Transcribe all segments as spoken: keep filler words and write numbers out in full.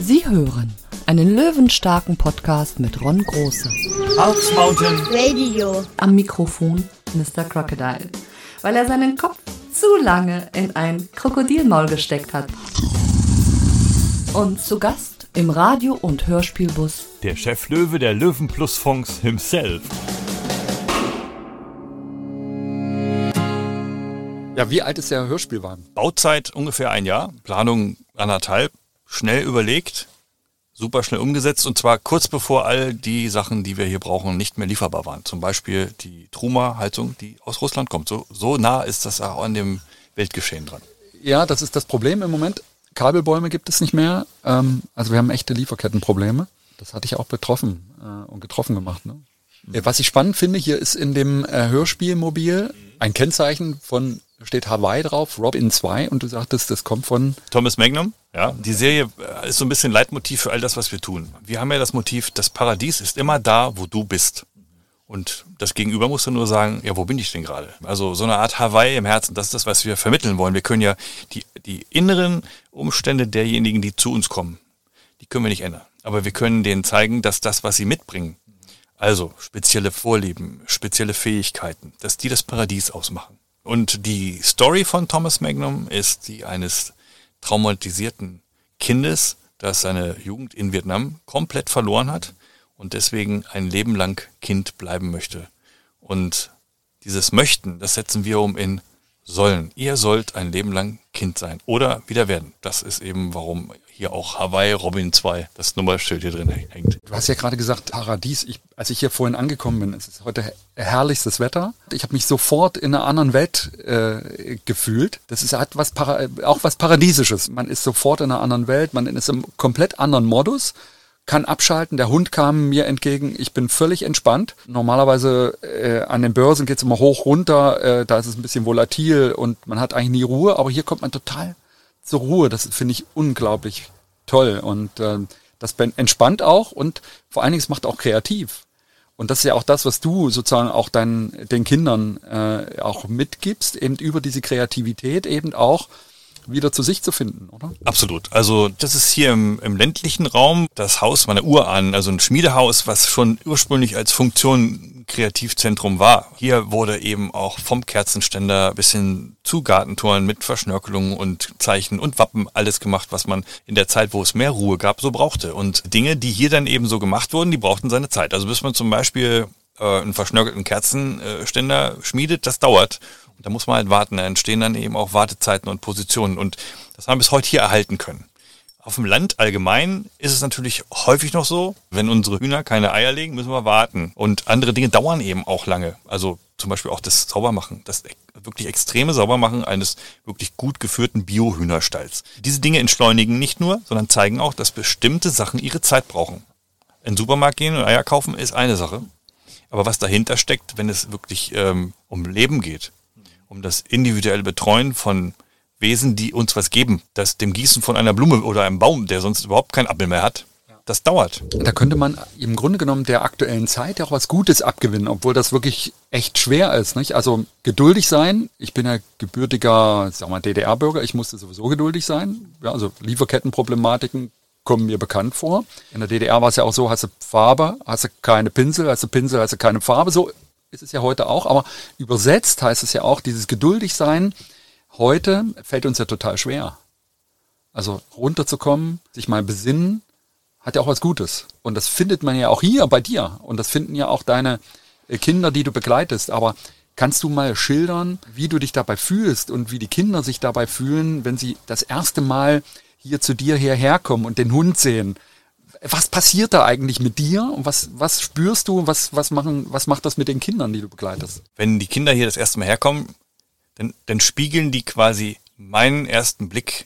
Sie hören einen löwenstarken Podcast mit Ron Große. Auf Mountain Radio. Am Mikrofon Mister Crocodile, weil er seinen Kopf zu lange in ein Krokodilmaul gesteckt hat. Und zu Gast im Radio- und Hörspielbus der Cheflöwe der Löwenplus-Fonds himself. Ja, wie alt ist der Hörspielwagen? Bauzeit ungefähr ein Jahr, Planung anderthalb, schnell überlegt, super schnell umgesetzt und zwar kurz bevor all die Sachen, die wir hier brauchen, nicht mehr lieferbar waren. Zum Beispiel die Truma-Heizung, die aus Russland kommt. So, so nah ist das auch an dem Weltgeschehen dran. Ja, das ist das Problem im Moment. Kabelbäume gibt es nicht mehr. Ähm, also wir haben echte Lieferkettenprobleme. Das hatte ich auch betroffen äh, und getroffen gemacht. Ne? Mhm. Was ich spannend finde, hier ist in dem äh, Hörspielmobil ein Kennzeichen von, steht Hawaii drauf, Robin zwei und du sagtest, das kommt von Thomas Magnum. Ja, die Serie ist so ein bisschen Leitmotiv für all das, was wir tun. Wir haben ja das Motiv, das Paradies ist immer da, wo du bist. Und das Gegenüber muss dann nur sagen, ja, wo bin ich denn gerade? Also so eine Art Hawaii im Herzen, das ist das, was wir vermitteln wollen. Wir können ja die, die inneren Umstände derjenigen, die zu uns kommen, die können wir nicht ändern. Aber wir können denen zeigen, dass das, was sie mitbringen, also spezielle Vorlieben, spezielle Fähigkeiten, dass die das Paradies ausmachen. Und die Story von Thomas Magnum ist die eines traumatisierten Kindes, das seine Jugend in Vietnam komplett verloren hat und deswegen ein Leben lang Kind bleiben möchte. Und dieses Möchten, das setzen wir um in sollen. Ihr sollt ein Leben lang Kind sein oder wieder werden. Das ist eben, warum hier auch Hawaii Robin zwei, das Nummerschild hier drin hängt. Du hast ja gerade gesagt, Paradies. Ich, als ich hier vorhin angekommen bin, es ist heute herrlichstes Wetter. Ich habe mich sofort in einer anderen Welt äh, gefühlt. Das ist halt was Para- auch was Paradiesisches. Man ist sofort in einer anderen Welt, man ist im komplett anderen Modus, kann abschalten. Der Hund kam mir entgegen. Ich bin völlig entspannt. Normalerweise äh, an den Börsen geht's immer hoch, runter. Äh, da ist es ein bisschen volatil und man hat eigentlich nie Ruhe. Aber hier kommt man total zur Ruhe. Das finde ich unglaublich toll. Und äh, das entspannt auch und vor allen Dingen es macht auch kreativ. Und das ist ja auch das, was du sozusagen auch deinen, den Kindern äh, auch mitgibst, eben über diese Kreativität eben auch wieder zu sich zu finden, oder? Absolut. Also das ist hier im, im ländlichen Raum das Haus meiner Urahnen, also ein Schmiedehaus, was schon ursprünglich als Funktion Kreativzentrum war. Hier wurde eben auch vom Kerzenständer bis hin zu Gartentoren mit Verschnörkelungen und Zeichen und Wappen alles gemacht, was man in der Zeit, wo es mehr Ruhe gab, so brauchte. Und Dinge, die hier dann eben so gemacht wurden, die brauchten seine Zeit. Also bis man zum Beispiel äh, einen verschnörkelten Kerzenständer schmiedet, das dauert. Da muss man halt warten, da entstehen dann eben auch Wartezeiten und Positionen und das haben wir bis heute hier erhalten können. Auf dem Land allgemein ist es natürlich häufig noch so, wenn unsere Hühner keine Eier legen, müssen wir warten. Und andere Dinge dauern eben auch lange. Also zum Beispiel auch das Saubermachen, das wirklich extreme Saubermachen eines wirklich gut geführten Bio-Hühnerstalls. Diese Dinge entschleunigen nicht nur, sondern zeigen auch, dass bestimmte Sachen ihre Zeit brauchen. In den Supermarkt gehen und Eier kaufen ist eine Sache. Aber was dahinter steckt, wenn es wirklich ähm, um Leben geht, um das individuelle Betreuen von Wesen, die uns was geben. Das dem Gießen von einer Blume oder einem Baum, der sonst überhaupt keinen Apfel mehr hat, das dauert. Da könnte man im Grunde genommen der aktuellen Zeit ja auch was Gutes abgewinnen, obwohl das wirklich echt schwer ist, nicht? Also geduldig sein. Ich bin ja gebürtiger, sag mal, D D R-Bürger. Ich musste sowieso geduldig sein. Ja, also Lieferkettenproblematiken kommen mir bekannt vor. In der D D R war es ja auch so, hast du Farbe, hast du keine Pinsel, hast du Pinsel, hast du keine Farbe. So ist es ja heute auch, aber übersetzt heißt es ja auch, dieses geduldig sein, heute fällt uns ja total schwer. Also runterzukommen, sich mal besinnen, hat ja auch was Gutes. Und das findet man ja auch hier bei dir. Und das finden ja auch deine Kinder, die du begleitest. Aber kannst du mal schildern, wie du dich dabei fühlst und wie die Kinder sich dabei fühlen, wenn sie das erste Mal hier zu dir hierher kommen und den Hund sehen? Was passiert da eigentlich mit dir und was, was spürst du, was, was machen, was macht das mit den Kindern, die du begleitest? Wenn die Kinder hier das erste Mal herkommen, dann, dann spiegeln die quasi meinen ersten Blick,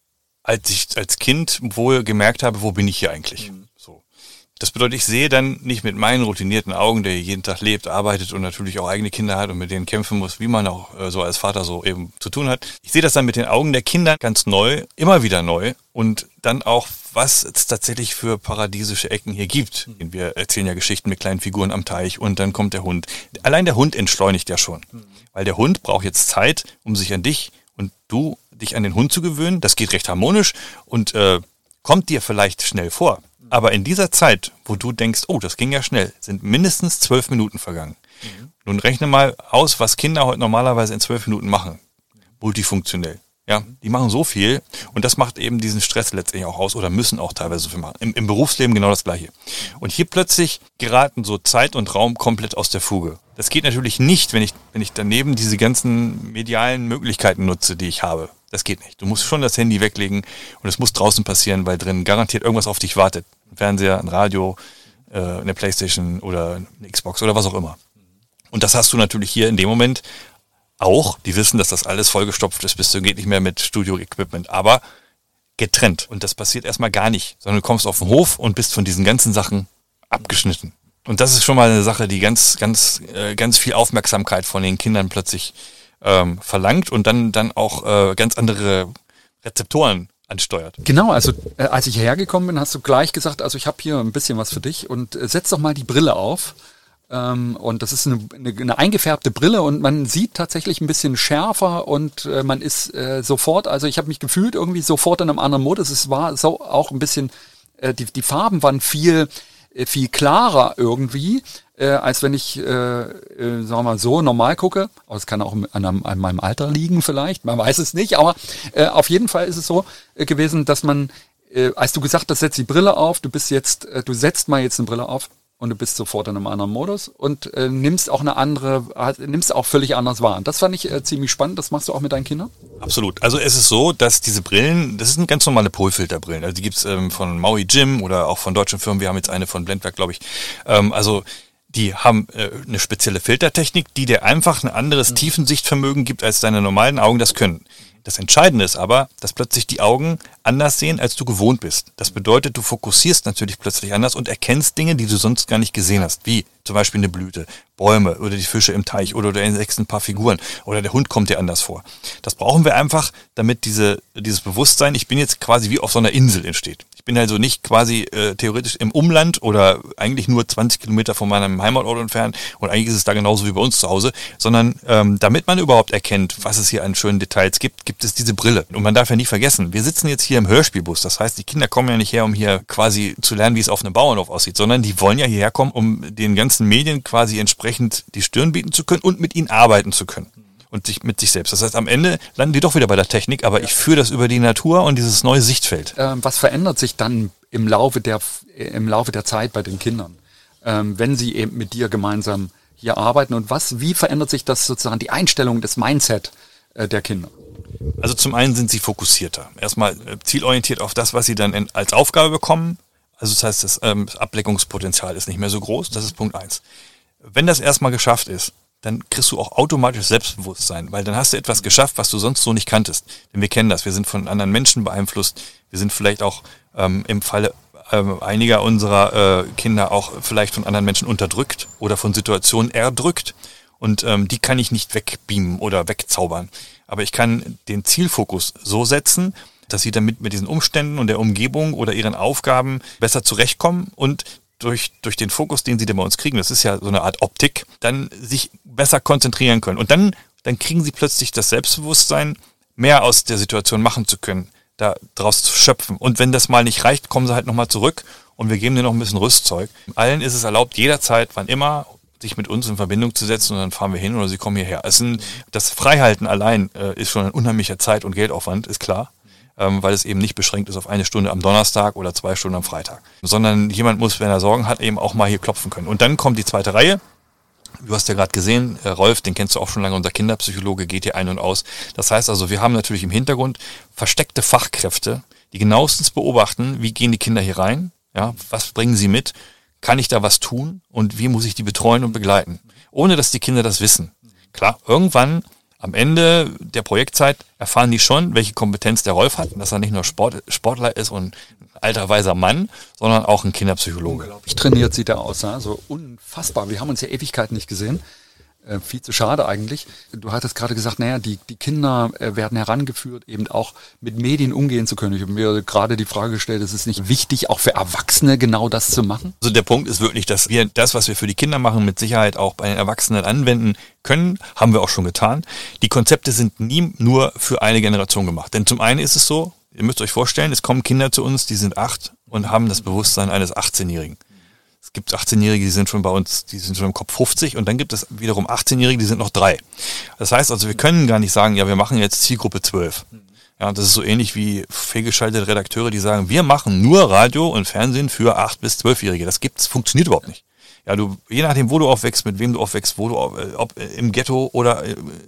als ich als Kind wohl gemerkt habe, wo bin ich hier eigentlich? Mhm. So. Das bedeutet, ich sehe dann nicht mit meinen routinierten Augen, der jeden Tag lebt, arbeitet und natürlich auch eigene Kinder hat und mit denen kämpfen muss, wie man auch äh, so als Vater so eben zu tun hat. Ich sehe das dann mit den Augen der Kinder ganz neu, immer wieder neu und dann auch, was es tatsächlich für paradiesische Ecken hier gibt. Wir erzählen ja Geschichten mit kleinen Figuren am Teich und dann kommt der Hund. Allein der Hund entschleunigt ja schon, weil der Hund braucht jetzt Zeit, um sich an dich und du dich an den Hund zu gewöhnen. Das geht recht harmonisch und äh, kommt dir vielleicht schnell vor. Aber in dieser Zeit, wo du denkst, oh, das ging ja schnell, sind mindestens zwölf Minuten vergangen. Mhm. Nun rechne mal aus, was Kinder heute normalerweise in zwölf Minuten machen. Multifunktionell. Ja, die machen so viel und das macht eben diesen Stress letztendlich auch aus oder müssen auch teilweise so viel machen. Im, im Berufsleben genau das Gleiche. Und hier plötzlich geraten so Zeit und Raum komplett aus der Fuge. Das geht natürlich nicht, wenn ich, wenn ich daneben diese ganzen medialen Möglichkeiten nutze, die ich habe. Das geht nicht. Du musst schon das Handy weglegen und es muss draußen passieren, weil drin garantiert irgendwas auf dich wartet. Ein Fernseher, ein Radio, äh, eine Playstation oder eine Xbox oder was auch immer. Und das hast du natürlich hier in dem Moment auch. Die wissen, dass das alles vollgestopft ist, bis du geht nicht mehr mit Studio-Equipment, aber getrennt. Und das passiert erstmal gar nicht, sondern du kommst auf den Hof und bist von diesen ganzen Sachen abgeschnitten. Und das ist schon mal eine Sache, die ganz, ganz, äh, ganz viel Aufmerksamkeit von den Kindern plötzlich ähm, verlangt und dann, dann auch äh, ganz andere Rezeptoren ansteuert. Genau, also äh, als ich hierher gekommen bin, hast du gleich gesagt, also ich habe hier ein bisschen was für dich und äh, setz doch mal die Brille auf. Ähm, und das ist eine, eine, eine eingefärbte Brille und man sieht tatsächlich ein bisschen schärfer und äh, man ist äh, sofort, also ich habe mich gefühlt irgendwie sofort in einem anderen Modus. Es war so auch ein bisschen, äh, die, die Farben waren viel, äh, viel klarer irgendwie, äh, als wenn ich, äh, äh, sagen wir mal so, normal gucke. Aber es kann auch an, einem, an meinem Alter liegen vielleicht, man weiß es nicht, aber äh, auf jeden Fall ist es so äh, gewesen, dass man, äh, als du gesagt hast, setz die Brille auf, du bist jetzt, äh, du setzt mal jetzt eine Brille auf, und du bist sofort in einem anderen Modus und äh, nimmst auch eine andere, nimmst auch völlig anders wahr. Und das fand ich äh, ziemlich spannend. Das machst du auch mit deinen Kindern? Absolut. Also es ist so, dass diese Brillen, das sind ganz normale Polfilterbrillen. Also die gibt's ähm, von Maui Jim oder auch von deutschen Firmen. Wir haben jetzt eine von Blendwerk, glaube ich. Ähm, also die haben äh, eine spezielle Filtertechnik, die dir einfach ein anderes mhm. Tiefensichtvermögen gibt, als deine normalen Augen das können. Das Entscheidende ist aber, dass plötzlich die Augen anders sehen, als du gewohnt bist. Das bedeutet, du fokussierst natürlich plötzlich anders und erkennst Dinge, die du sonst gar nicht gesehen hast, wie zum Beispiel eine Blüte, Bäume oder die Fische im Teich oder du entdeckst ein paar Figuren oder der Hund kommt dir anders vor. Das brauchen wir einfach, damit diese dieses Bewusstsein, ich bin jetzt quasi wie auf so einer Insel entsteht. Ich bin also nicht quasi äh, theoretisch im Umland oder eigentlich nur zwanzig Kilometer von meinem Heimatort entfernt und eigentlich ist es da genauso wie bei uns zu Hause, sondern ähm, damit man überhaupt erkennt, was es hier an schönen Details gibt, gibt es diese Brille. Und man darf ja nicht vergessen, wir sitzen jetzt hier im Hörspielbus. Das heißt, die Kinder kommen ja nicht her, um hier quasi zu lernen, wie es auf einem Bauernhof aussieht, sondern die wollen ja hierher kommen, um den ganzen Medien quasi entsprechend die Stirn bieten zu können und mit ihnen arbeiten zu können. Und sich mit sich selbst. Das heißt, am Ende landen die doch wieder bei der Technik, aber ich führe das über die Natur und dieses neue Sichtfeld. Ähm, was verändert sich dann im Laufe der, im Laufe der Zeit bei den Kindern, ähm, wenn sie eben mit dir gemeinsam hier arbeiten und was, wie verändert sich das sozusagen, die Einstellung, das Mindset äh, der Kinder? Also zum einen sind sie fokussierter. Erstmal äh, zielorientiert auf das, was sie dann in, als Aufgabe bekommen. Also das heißt, das, ähm, das Ableckungspotenzial ist nicht mehr so groß. Das ist Punkt eins. Wenn das erstmal geschafft ist, dann kriegst du auch automatisch Selbstbewusstsein, weil dann hast du etwas geschafft, was du sonst so nicht kanntest. Denn wir kennen das, wir sind von anderen Menschen beeinflusst, wir sind vielleicht auch ähm, im Falle ähm, einiger unserer äh, Kinder auch vielleicht von anderen Menschen unterdrückt oder von Situationen erdrückt und ähm, die kann ich nicht wegbeamen oder wegzaubern. Aber ich kann den Zielfokus so setzen, dass sie damit mit diesen Umständen und der Umgebung oder ihren Aufgaben besser zurechtkommen und durch durch den Fokus, den sie da bei uns kriegen, das ist ja so eine Art Optik, dann sich besser konzentrieren können. Und dann dann kriegen sie plötzlich das Selbstbewusstsein, mehr aus der Situation machen zu können, da draus zu schöpfen. Und wenn das mal nicht reicht, kommen sie halt nochmal zurück und wir geben denen noch ein bisschen Rüstzeug. Allen ist es erlaubt, jederzeit, wann immer, sich mit uns in Verbindung zu setzen und dann fahren wir hin oder sie kommen hierher. Es sind, das Freihalten allein äh, ist schon ein unheimlicher Zeit- und Geldaufwand, ist klar. Ähm, weil es eben nicht beschränkt ist auf eine Stunde am Donnerstag oder zwei Stunden am Freitag. Sondern jemand muss, wenn er Sorgen hat, eben auch mal hier klopfen können. Und dann kommt die zweite Reihe. Du hast ja gerade gesehen, äh, Rolf, den kennst du auch schon lange, unser Kinderpsychologe geht hier ein und aus. Das heißt also, wir haben natürlich im Hintergrund versteckte Fachkräfte, die genauestens beobachten, wie gehen die Kinder hier rein, ja, was bringen sie mit, kann ich da was tun und wie muss ich die betreuen und begleiten, ohne dass die Kinder das wissen. Klar, irgendwann am Ende der Projektzeit erfahren die schon, welche Kompetenz der Rolf hat und dass er nicht nur Sport, Sportler ist und ein alter, weiser Mann, sondern auch ein Kinderpsychologe. Wie trainiert sieht er aus, ja? So unfassbar. Wir haben uns ja Ewigkeiten nicht gesehen. Äh, viel zu schade eigentlich. Du hattest gerade gesagt, naja, die, die Kinder äh, werden herangeführt, eben auch mit Medien umgehen zu können. Ich habe mir gerade die Frage gestellt, ist es nicht wichtig, auch für Erwachsene genau das zu machen? Also der Punkt ist wirklich, dass wir das, was wir für die Kinder machen, mit Sicherheit auch bei den Erwachsenen anwenden können, haben wir auch schon getan. Die Konzepte sind nie nur für eine Generation gemacht. Denn zum einen ist es so, Ihr müsst euch vorstellen, es kommen Kinder zu uns, die sind acht und haben das Bewusstsein eines achtzehnjährigen. Es gibt achtzehnjährige, die sind schon bei uns, die sind schon im Kopf fünfzig und dann gibt es wiederum achtzehnjährige, die sind noch drei. Das heißt also, wir können gar nicht sagen, ja, wir machen jetzt Zielgruppe zwölf. Ja, das ist so ähnlich wie fehlgeschaltete Redakteure, die sagen, wir machen nur Radio und Fernsehen für acht bis zwölfjährige. Das gibt's, funktioniert überhaupt nicht. Ja, du, je nachdem, wo du aufwächst, mit wem du aufwächst, wo du, ob im Ghetto oder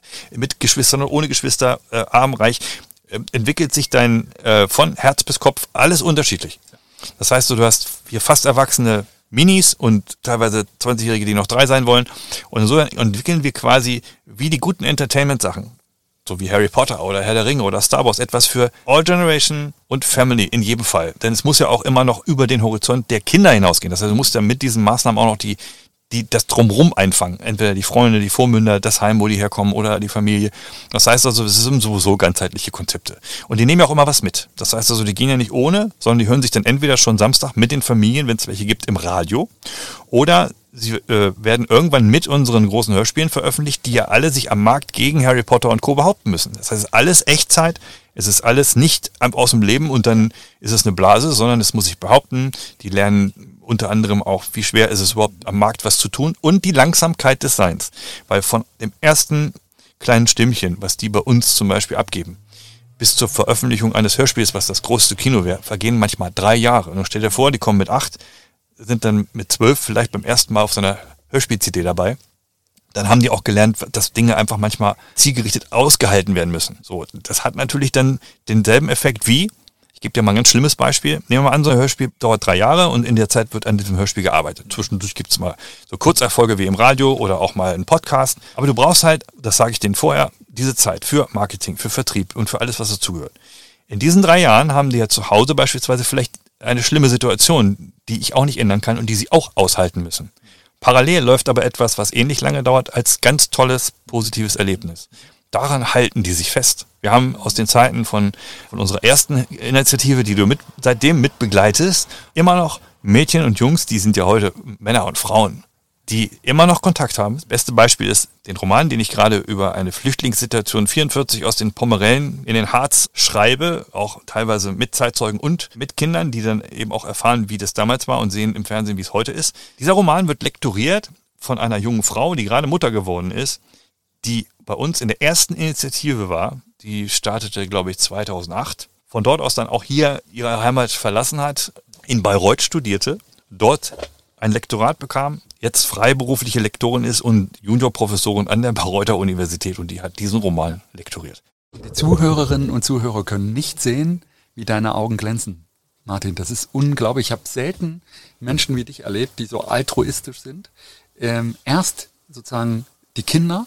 mit Geschwistern oder ohne Geschwister, äh, arm, reich, äh, entwickelt sich dein, äh, von Herz bis Kopf alles unterschiedlich. Das heißt, du hast hier fast erwachsene Minis und teilweise zwanzigjährige, die noch drei sein wollen. Und so entwickeln wir quasi wie die guten Entertainment-Sachen, so wie Harry Potter oder Herr der Ringe oder Star Wars, etwas für All Generation und Family in jedem Fall. Denn es muss ja auch immer noch über den Horizont der Kinder hinausgehen. Das heißt, du musst ja mit diesen Maßnahmen auch noch die die das Drumrum einfangen. Entweder die Freunde, die Vormünder, das Heim, wo die herkommen oder die Familie. Das heißt also, es sind sowieso ganzheitliche Konzepte. Und die nehmen ja auch immer was mit. Das heißt also, die gehen ja nicht ohne, sondern die hören sich dann entweder schon Samstag mit den Familien, wenn es welche gibt, im Radio. Oder sie äh, werden irgendwann mit unseren großen Hörspielen veröffentlicht, die ja alle sich am Markt gegen Harry Potter und Co. behaupten müssen. Das heißt, alles Echtzeit. Es ist alles nicht aus dem Leben und dann ist es eine Blase, sondern es muss sich behaupten. Die lernen unter anderem auch, wie schwer ist es überhaupt am Markt was zu tun und die Langsamkeit des Seins. Weil von dem ersten kleinen Stimmchen, was die bei uns zum Beispiel abgeben, bis zur Veröffentlichung eines Hörspiels, was das größte Kino wäre, vergehen manchmal drei Jahre. Und stell dir vor, die kommen mit acht, sind dann mit zwölf vielleicht beim ersten Mal auf so einer Hörspiel-C D dabei. Dann haben die auch gelernt, dass Dinge einfach manchmal zielgerichtet ausgehalten werden müssen. So, das hat natürlich dann denselben Effekt wie, ich gebe dir mal ein ganz schlimmes Beispiel, nehmen wir mal an, so ein Hörspiel dauert drei Jahre und in der Zeit wird an diesem Hörspiel gearbeitet. Zwischendurch gibt es mal so Kurzerfolge wie im Radio oder auch mal einen Podcast. Aber du brauchst halt, das sage ich denen vorher, diese Zeit für Marketing, für Vertrieb und für alles, was dazugehört. In diesen drei Jahren haben die ja zu Hause beispielsweise vielleicht eine schlimme Situation, die ich auch nicht ändern kann und die sie auch aushalten müssen. Parallel läuft aber etwas, was ähnlich lange dauert, als ganz tolles, positives Erlebnis. Daran halten die sich fest. Wir haben aus den Zeiten von, von unserer ersten Initiative, die du mit, seitdem mit begleitest, immer noch Mädchen und Jungs, die sind ja heute Männer und Frauen, die immer noch Kontakt haben. Das beste Beispiel ist den Roman, den ich gerade über eine Flüchtlingssituation vierundvierzig aus den Pommerellen in den Harz schreibe, auch teilweise mit Zeitzeugen und mit Kindern, die dann eben auch erfahren, wie das damals war und sehen im Fernsehen, wie es heute ist. Dieser Roman wird lektoriert von einer jungen Frau, die gerade Mutter geworden ist, die bei uns in der ersten Initiative war. Die startete, glaube ich, zweitausendacht. Von dort aus dann auch hier ihre Heimat verlassen hat, in Bayreuth studierte, dort ein Lektorat bekam, jetzt freiberufliche Lektorin ist und Juniorprofessorin an der Bayreuther Universität und die hat diesen Roman lektoriert. Die Zuhörerinnen und Zuhörer können nicht sehen, wie deine Augen glänzen. Martin, das ist unglaublich. Ich habe selten Menschen wie dich erlebt, die so altruistisch sind. Ähm, erst sozusagen die Kinder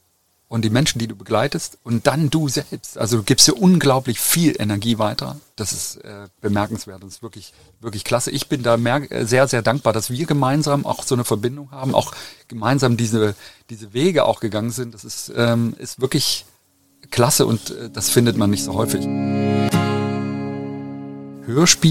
und die Menschen, die du begleitest und dann du selbst. Also du gibst dir unglaublich viel Energie weiter. Das ist äh, bemerkenswert. Das ist wirklich, wirklich klasse. Ich bin da mehr, äh, sehr, sehr dankbar, dass wir gemeinsam auch so eine Verbindung haben, auch gemeinsam diese, diese Wege auch gegangen sind. Das ist, ähm, ist wirklich klasse und äh, das findet man nicht so häufig. Hörspiel